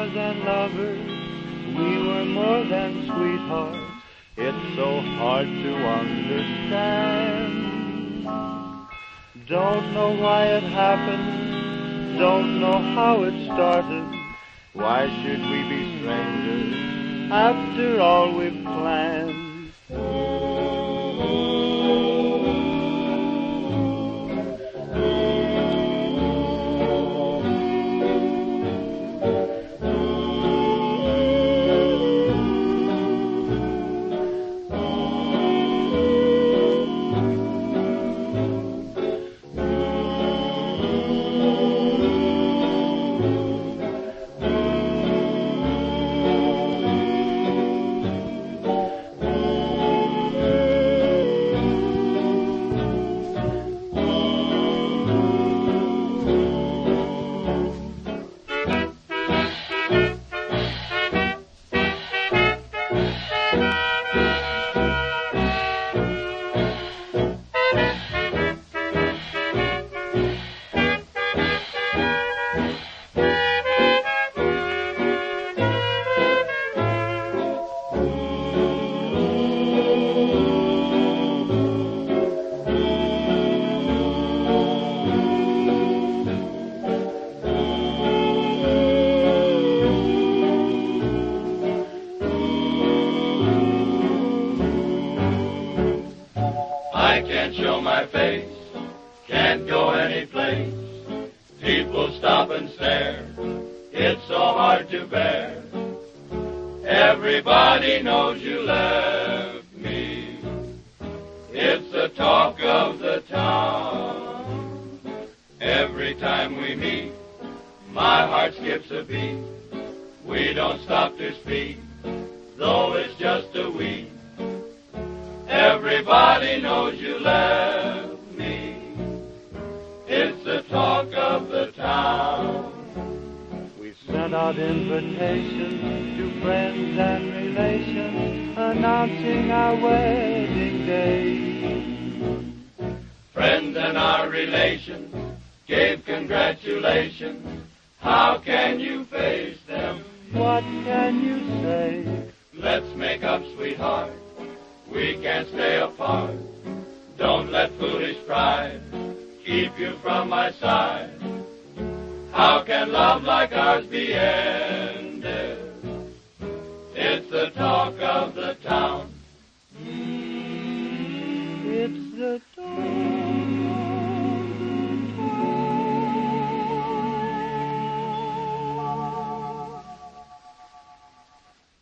than lovers, we were more than sweethearts. It's so hard to understand. Don't know why it happened, don't know how it started. Why should we be strangers after all we've planned? I can't show my face, can't go any place. People stop and stare, it's so hard to bear. Everybody knows you left me, it's the talk of the town. Every time we meet, my heart skips a beat. We don't stop to speak, though it's just a week. Everybody knows you left me, it's the talk of the town. We sent out invitations to friends and relations, announcing our wedding day. Friends and our relations gave congratulations. How can you face them? What can you say? Let's make up, sweetheart. We can't stay apart. Don't let foolish pride keep you from my side. How can love like ours be ended? It's the talk of the town. It's the talk